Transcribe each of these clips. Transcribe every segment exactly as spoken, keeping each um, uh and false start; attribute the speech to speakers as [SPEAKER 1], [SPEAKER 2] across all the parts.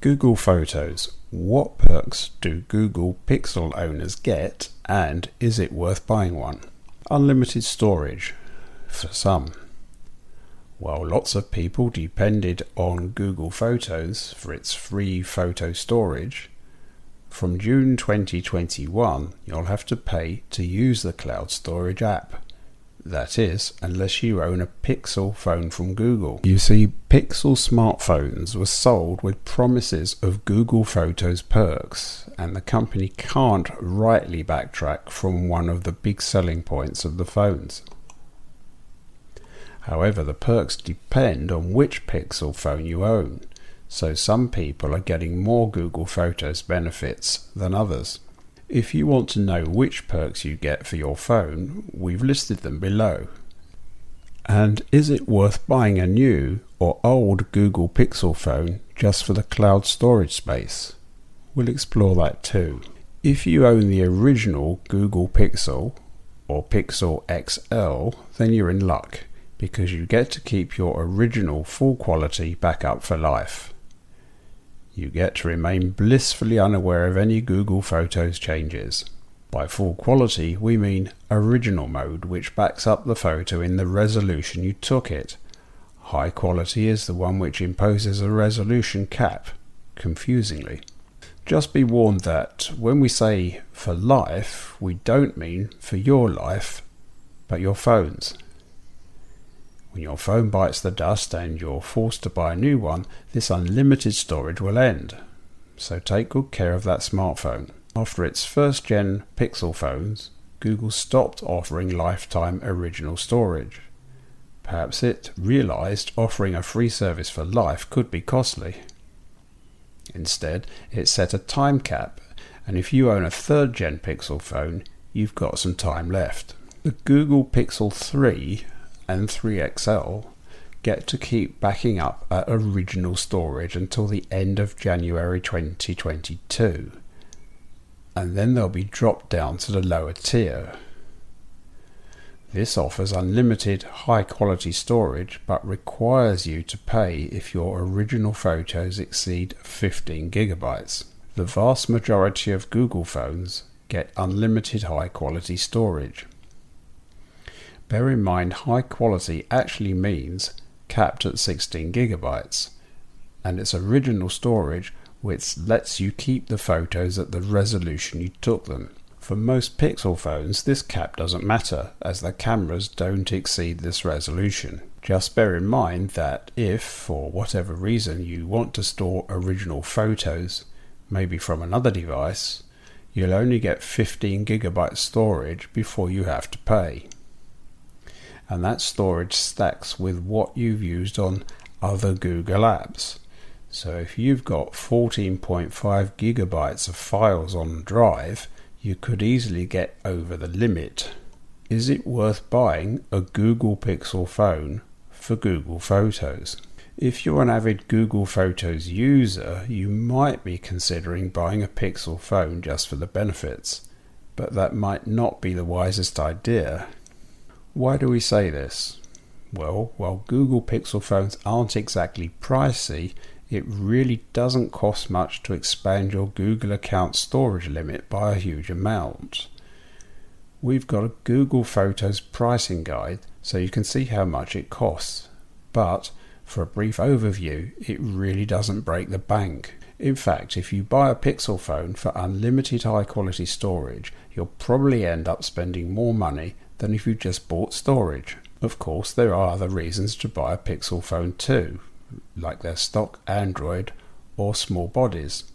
[SPEAKER 1] Google Photos. What perks do Google Pixel owners get, and is it worth buying one? Unlimited storage. For some. While lots of people depended on Google Photos for its free photo storage, from June twenty twenty-one you'll have to pay to use the cloud storage app. That is, unless you own a Pixel phone from Google. You see, Pixel smartphones were sold with promises of Google Photos perks, and the company can't rightly backtrack from one of the big selling points of the phones. However, the perks depend on which Pixel phone you own, so some people are getting more Google Photos benefits than others. If you want to know which perks you get for your phone, we've listed them below. And is it worth buying a new or old Google Pixel phone just for the cloud storage space? We'll explore that too. If you own the original Google Pixel or Pixel X L, then you're in luck, because you get to keep your original full quality backup for life. You get to remain blissfully unaware of any Google Photos changes. By full quality, we mean original mode, which backs up the photo in the resolution you took it. High quality is the one which imposes a resolution cap, confusingly. Just be warned that when we say for life, we don't mean for your life, but your phone's. When your phone bites the dust and you're forced to buy a new one, this unlimited storage will end. So take good care of that smartphone. After its first gen Pixel phones, Google stopped offering lifetime original storage. Perhaps it realized offering a free service for life could be costly. Instead, it set a time cap, and if you own a third gen Pixel phone, you've got some time left. The Google Pixel three and three X L get to keep backing up at original storage until the end of January twenty twenty-two, and then they'll be dropped down to the lower tier. This offers unlimited high quality storage but requires you to pay if your original photos exceed fifteen gigabytes. The vast majority of Google phones get unlimited high quality storage. Bear in mind, high quality actually means capped at sixteen gigabytes, and it's original storage which lets you keep the photos at the resolution you took them. For most Pixel phones, this cap doesn't matter, as the cameras don't exceed this resolution. Just bear in mind that if, for whatever reason, you want to store original photos, maybe from another device, you'll only get fifteen gigabyte storage before you have to pay. And that storage stacks with what you've used on other Google apps. So if you've got fourteen point five gigabytes of files on Drive, you could easily get over the limit. Is it worth buying a Google Pixel phone for Google Photos? If you're an avid Google Photos user, you might be considering buying a Pixel phone just for the benefits, but that might not be the wisest idea. Why do we say this? Well, while Google Pixel phones aren't exactly pricey, it really doesn't cost much to expand your Google account storage limit by a huge amount. We've got a Google Photos pricing guide so you can see how much it costs, but for a brief overview, it really doesn't break the bank. In fact, if you buy a Pixel phone for unlimited high quality storage, you'll probably end up spending more money than if you just bought storage. Of course, there are other reasons to buy a Pixel phone too, like their stock Android or small bodies.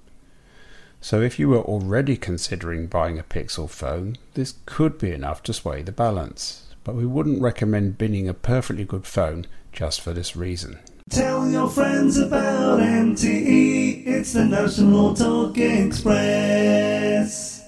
[SPEAKER 1] So if you were already considering buying a Pixel phone, this could be enough to sway the balance, but we wouldn't recommend binning a perfectly good phone just for this reason.
[SPEAKER 2] Tell your friends about N T E, it's the National Talk Express.